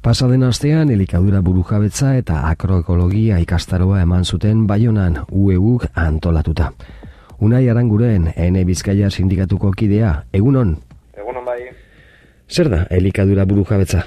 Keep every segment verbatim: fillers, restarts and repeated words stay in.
Pasaden astean elikadura burujabetza eta agroekologia ikastaroa eman zuten Baionan U E Uk antolatuta. Unai Aranguren, Ene Bizkaia sindikatuko kidea, egunon? Egunon bai. Zer da elikadura burujabetza?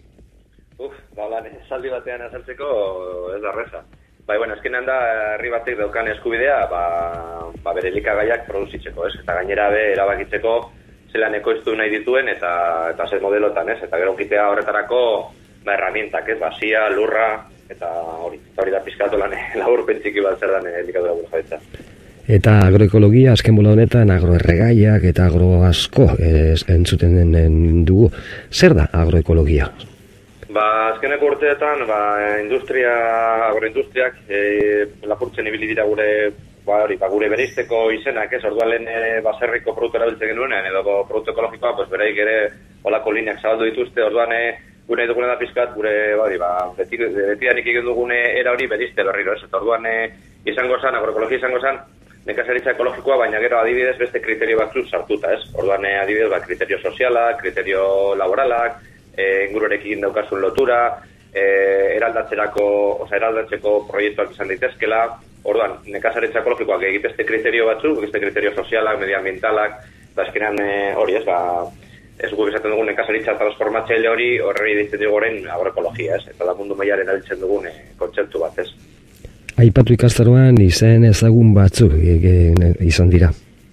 Uf, ba, lan, esaldi batean azaltzeko ez da reza. Bai, bueno, eskenean da, herri batek daukan eskubidea, ba, ba bere elikagaiak produzitzeko, ez? Eta gainera be, erabakitzeko zelan ekoiztu nahi dituen eta eta zer modelotan, ez? Eta gero kitea horretarako ba, herramientak, ez? Basia, lurra, eta hori. Eta hori da pizkatu lan labur pentsiki bat zer dan elikadura burujabetza. Eta agroekologia, azken bola honetan, agroerregaiak eta agro asko ez, entzuten den dugu. Zer da agroekologia? Ba, azkeneko urteetan, ba, industria, agroindustriak e, lapurtzen ibili dira gure, ba, hori, ba, gure bereizteko izenak, ez? Orduan lehen e, baserriko produktu erabiltzen genuenean, edo produktu ekologikoa, pues, beraik ere olako lineak zabaldu dituzte, orduan e, gure dugune da pizkat, gure, ba, hori, ba, beti, betianik egin dugune era hori bereizte berriro, ez? Eta orduan e, izango zan, agroekologia izango zan, nekazaritza ekologikoa, baina gero adibidez beste kriterio batzuk sartuta, ez? Orduan e, adibidez, ba, kriterio sozialak, kriterio laboralak, E, inguruarekin daukasun lotura, e, eraldatzerako, oza, eraldatzeko proiektuak izan daitezkela. Orduan, nekazaritza ekologikoak egitezte kriterio batzuk, egitezte kriterio sozialak, medioambientalak, eta eskenean e, hori ez, ba, ez guk esaten dugun nekazaritza transformatzaile hori, horreri ditzen dugoren agroekologia, ez? Eta da mundu mailaren erabiltzen dugun e, kontzeptu bat, ez? Aipatu ikastaroan izen ezagun batzuk e, e, izan dira.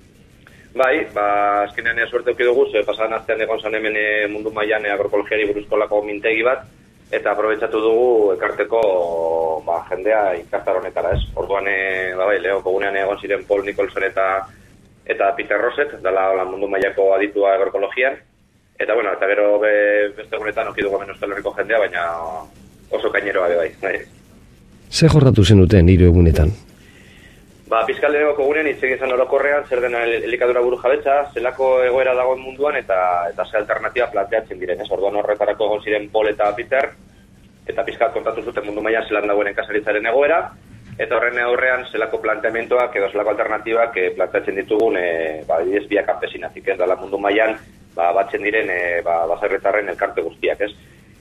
Bai, ba, azkenean ea suerte auki dugu, ze pasadan astean egon zan hemen mundu mailan agroekologiari buruzkolako mintegi bat, eta aprobetxatu dugu ekarteko ba, jendea ikastar honetara, ez? Orduan, e, ba, bai, lehoko gunean egon ziren Paul Nicholson eta eta Peter Rosset, dala la mundu mailako aditua agroekologian, eta bueno, eta gero be, beste gunetan auki dugu hemen Euskal Herriko jendea, baina oso kaineroa be bai. bai. Ze jorratu zenuten hiru egunetan? Ba, Bizkaleroko gunean hitz egin zen orokorrean zer dena elikadura burujabetza, zelako egoera dagoen munduan eta eta ze alternatiba planteatzen diren, ez? Orduan horretarako egon ziren Paul eta Peter, eta pizkat kontatu zuten mundu mailan zelan dagoen nekazaritzaren egoera, eta horren aurrean zelako planteamenduak edo zelako alternatibak planteatzen ditugun, e, ba, adibidez biak kanpesinatik, ez? Dala mundu mailan ba, batzen diren e, ba, baserritarren elkarte guztiak, ez?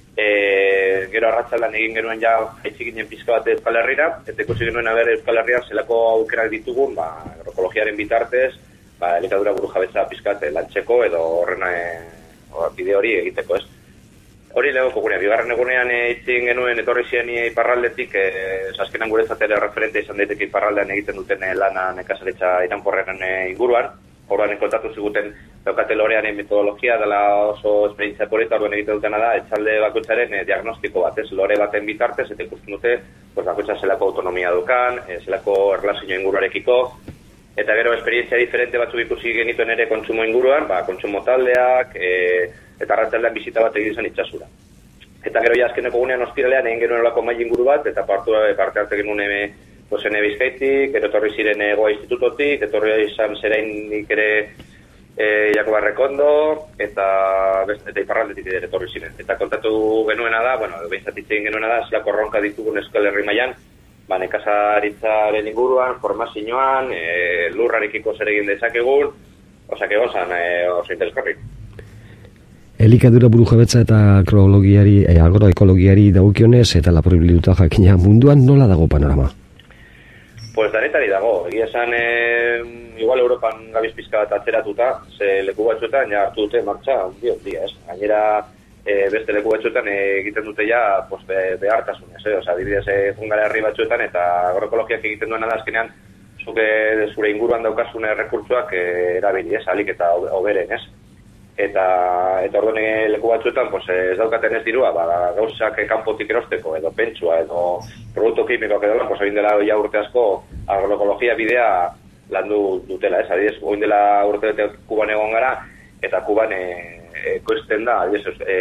E, gero arratsaldean egin genuen ja jaitsi ginen pizka bat Euskal Herrira, eta ikusi genuen aber Euskal Herrian zelako aukerak ditugun, ba, agroekologiaren bitartez, ba, elikadura burujabetza pizkat lantzeko edo horrena e, bide hori egiteko, ez? Hori lehoko gunean, bigarren egunean hitz egin genuen etorri ziren iparraldetik, e, azkenan guretzat ere referente izan daiteke iparraldean egiten duten e, lana nekazaritza iraunkorraren e, inguruan. Orduan kontatu ziguten daukate lorearen metodologia dela oso esperientzia polita, orduan egiten dutena da etxalde bakoitzaren e, diagnostiko bat, ez? Lore baten bitartez, eta ikusten dute pues, bakoitza zelako autonomia dukan, e, zelako erlazio inguruarekiko, eta gero esperientzia diferente batzuk ikusi genituen ere kontsumo inguruan, ba, kontsumo taldeak, e, eta arratsaldean bizita bat egin zen itsasura. Eta gero ja azkeneko gunean ospiralean egin genuen olako maila inguru bat, eta partu, parte hartu genuen eme, pues Ene Bizkaitik, etorri ziren Goa Institutotik, etorri izan Zerainik ere e, Jakoba Rekondo, eta, eta iparraldetik ere etorri ziren. Eta kontatu genuena da, bueno, behintzat hitz egin genuena da, zelako erronka ditugun Euskal Herri mailan, ba, nekazaritzaren inguruan, formazioan, e, lurrarekiko zer egin dezakegun, osake gozan, e, oso interesgarri. Elikadura burujabetza eta agroekologiari, e, agroekologiari dagokionez eta lapurbilduta jakina munduan nola dago panorama? Pues danetari dago, egia esan e, igual Europan gabiz pizka bat atzeratuta, ze leku batzuetan ja hartu dute martxa hundi hondia, ez? Gainera e, beste leku batzuetan e, egiten dute ja pues, be, behartasunez, eh? Osa, adibidez e, Hungara herri batzuetan eta agroekologiak egiten duena da azkenean zuke zure inguruan daukazune errekurtsoak e, erabili, ez? Alik eta hoberen, ez? Eta eta orduan leku batzuetan pues, ez daukaten ez dirua, ba, gauzak kanpotik erosteko, edo pentsua, edo produktu kimikoak edo, pues, egin dela ja urte asko agroekologia bidea landu dutela, ez? Adibidez, egin dela urte bete Kuban egon gara, eta Kuban ekoizten da, adibidez, e,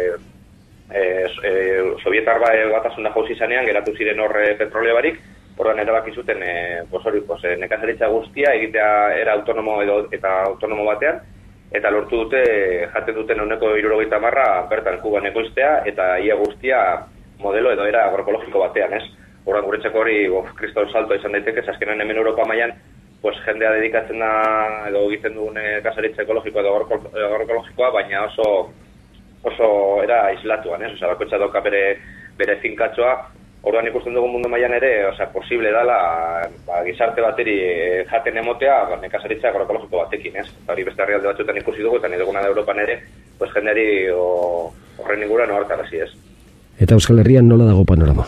e, e, Sovietar batasuna jauzi izanean, geratu ziren hor petroleo barik, orduan erabaki zuten e, pues, hori, pues, nekazaritza guztia egitea era autonomo edo eta autonomo batean, eta lortu dute jaten duten ehuneko hirurogeita hamarra bertan Kuban ekoiztea, eta ia guztia modelo edo era agroekologiko batean, ez? Horren guretzako hori, kriston salto izan daiteke, azkenan hemen Europa mailan pues, jendea dedikatzen da, edo egiten dugun nekazaritza ekologikoa edo agroekologikoa, baina oso oso era aislatuan, ez? Osea, bakoitza dauka bere, bere finkatxoa, orduan ikusten dugu mundu mailan ere, osea, posible dala, ba, gizarte bateri jaten emotea, ba, nekazaritza agroekologiko batekin, ez? Eta hori beste herrialde batzuetan ikusi dugu, eta nahi duguna da Europan ere, pues jendeari horren inguruan ohartarazi, ez? Eta Euskal Herrian nola dago panorama?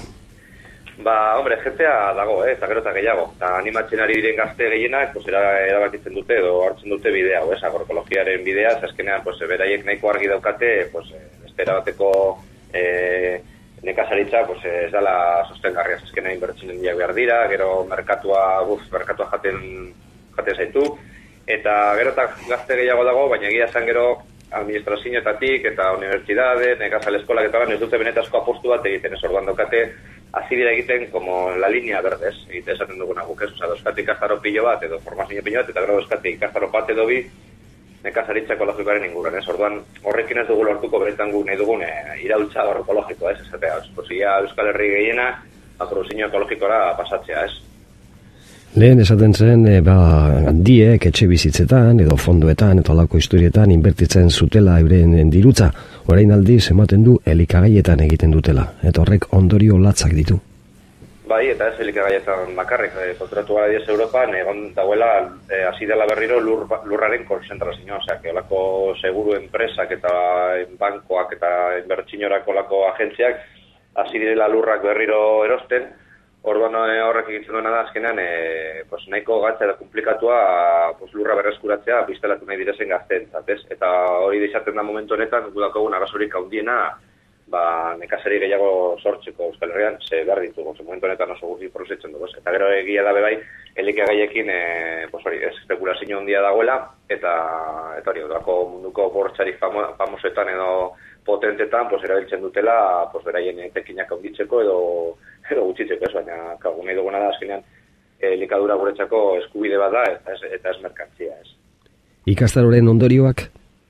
Ba, hombre, jentea dago, eh, eta gero eta gehiago. Eta animatzen ari diren gazte gehienak, pues, era, erabakitzen dute edo hartzen dute bidea, ez, agroekologiaren bidea, azkenean, pues, beraiek nahiko argi daukate, pues, beste erabateko eh, nekazaritza, pues, ez dela sostengarria, azkenean inbertzen diak behar dira, gero merkatua, buf, merkatua jaten, jaten zaitu, eta gero eta gazte gehiago dago, baina egia esan gero administrazioetatik eta unibertsitate, nekazal eskolak eta ez dute benetazko apostu bat egiten, ez orduan daukate, hasi dira egiten como la línea verdez, egite esaten duguna guk, ez? Osa, dauzkate ikastaro pilo bat, edo formazio pilo bat, eta gero dauzkate ikastaro bat edo bi nekazaritza ekologikoaren inguruan, ez? Orduan, horrekin ez dugu lortuko beretan guk nahi dugun e, iraultza agroekologikoa, ez? Esatea, pozia Euskal Herri gehiena, produzio ekologikora pasatzea, ez? Lehen esaten zen, e, ba, handiek etxe bizitzetan, edo fondoetan, eta alako historietan, inbertitzen zutela euren dirutza. Orain aldiz ematen du elikagaietan egiten dutela, eta horrek ondorio latzak ditu. Bai, eta ez elikagaietan bakarrik, e, kontratu gara diez Europan, egon dagoela, e, hasi dela berriro lur, lurraren konzentrazioa, osea, que olako seguru enpresak eta bankoak eta inbertsiorako olako agentziak, hasi direla lurrak berriro erosten. Orduan horrek egitzen duena da, azkenean, e, pues, nahiko gatza eta komplikatua pues, lurra berreskuratzea biztelatu nahi direzen gazteentzat, ez? Eta hori izaten da momentu honetan, gudakagun arazorik handiena, ba, nekazari gehiago sortzeko Euskal Herrian, ze behar ditugu, ze momentu honetan oso guzti prozetzen dugu, ez? Eta gero egia da bebai, elikagaiekin, e, pues, hori, espekulazio handia dagoela, eta, eta hori, odako munduko bortxarik famo, famosetan edo potentetan, pues, erabiltzen dutela, pues, beraien tekinak handitzeko edo edo gutxitzeko, ez, baina kagu nahi duguna da azkenean elikadura guretzako eskubide bat da eta ez, eta ez merkantzia, ez. Ikastaroren ondorioak?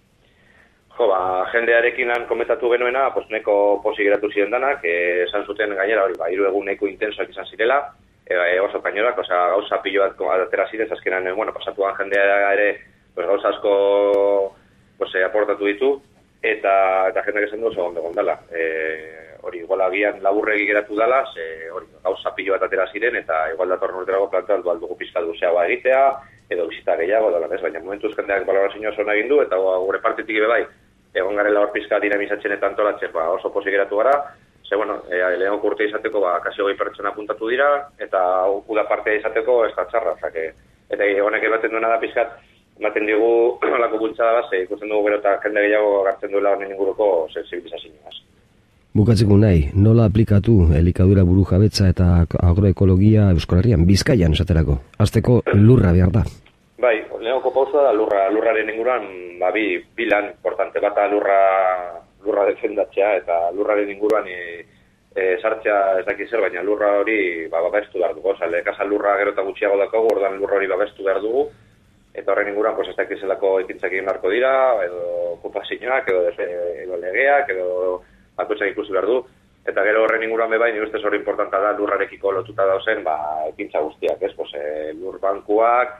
Jo, ba, jendearekin han komentatu genuena, pues neko posi geratu ziren danak, e, esan zuten gainera hori, ba, hiru egun neko intensoak izan zirela, e, e, oso kainorak, oza, gauza pilo bat atera ziren, azkenan, bueno, pasatuan jendea ere, pues, gauza asko pues, aportatu ditu, eta, eta jendeak esan du oso ondo gondala. E, hori, igual agian laburregi geratu dala, ze hori, gauza pilo bat atera ziren, eta igual datorren urterago planteatu aldugu pizka duzeagoa egitea, edo bizita gehiago, dolan ez, baina momentuz jendeak balorazioa zona egin du, eta gure partetik ebe bai, egon garela hor pizka dinamizatzen eta antolatzen, ba, oso posi geratu gara, ze, bueno, e, lehen urte izateko, ba, kasi hogei pertsona apuntatu dira, eta uda partea izateko ez da txarra, zake, eta egonek ebaten duena da pizkat, ematen digu lako bultzada bat, ze ikusten dugu gero eta jende gehiago gartzen duela honen inguruko sensibilizazioaz. Bukatzeko nahi, nola aplikatu elikadura burujabetza eta agroekologia Euskal Herrian, Bizkaian esaterako? Azteko lurra behar da. Bai, lehenoko pausoa da lurra, lurraren inguruan, ba, bi, bilan importante, bata lurra, lurra defendatzea eta lurraren inguruan e, e, sartzea ez dakiz zer, baina lurra hori ba, babestu behar dugu. Osa, lekasa lurra gero eta gutxiago dakogu, ordan lurra hori babestu behar dugu, eta horren inguruan pues, ez dakizelako ekintzak egin beharko dira, edo okupazioak, edo, edo legeak, edo bakoitzak ikusi behar du, eta gero horren inguruan bebain, nire ustez hori importanta da lurrarekiko lotuta dauzen, ba, ekintza guztiak, ez, pues, e, lur bankuak,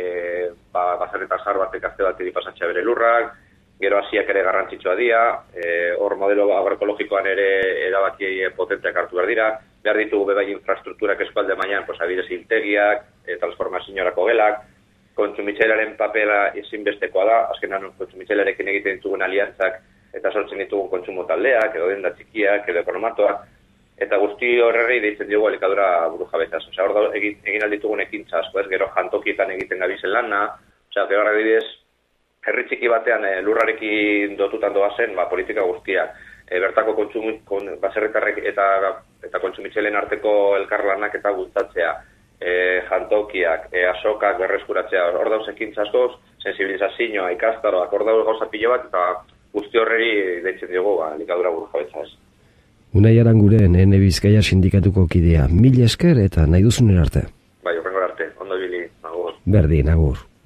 e, ba, bazarreta zar batek azte bat pasatzea bere lurrak, gero hasiak ere garrantzitsua dira, e, hor modelo agroekologikoan ere erabaki potenteak hartu behar dira, behar ditugu bebai infrastrukturak eskualde mailan, pues, adibidez iltegiak, e, transformazioarako gelak, kontsumitzailearen papera ezinbestekoa da, azkenan kontsumitzailearekin egiten ditugun aliantzak, eta sortzen ditugun kontsumo taldeak, edo denda txikiak, edo ekonomatoak, eta guzti horregi deitzen diogu elikadura burujabetzaz. Osea, hor da egin, egin alditugun ekintza asko, ez, gero jantokietan egiten gabizen lana, osea, gero adibidez, herri txiki batean e, lurrarekin dotutan doazen, ba, politika guztiak, e, bertako kontsumu, kon, baserritarrek eta, eta kontsumitzaileen arteko elkarlanak eta bultatzea, e, jantokiak, e, asokak berreskuratzea, hor dauz ekintza askoz, sensibilizazioa, ikastaroak, hor dauz gauza pilo bat, eta guzti horreri deitzen diogu, ba, elikadura burujabetza ez. Unai Aranguren, Ene Bizkaia sindikatuko kidea, mila esker eta nahi duzunen arte. Bai, horrengor arte, ondo ibili, agur. Berdin, agur.